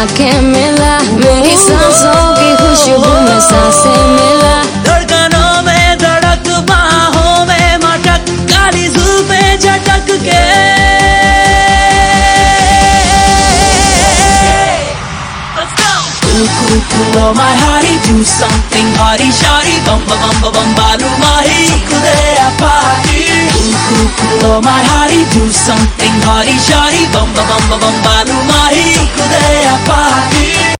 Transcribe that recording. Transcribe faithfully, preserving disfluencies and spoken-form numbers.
आके मिला, मेरी सांसों की खुशबू में सांसें मिला। धड़कनों में धड़क, बाहों में मटक, काली जुल्फें झटक के Cool, cool, cool, oh my hearty, do something hardy, shawty, bum, bum, bum, bum, bum, balu mahi, kude a party. Cool, cool, cool, oh my hearty, do something hardy, shawty, bum, bum, bum, bum, bum, balu mahi, kude a party.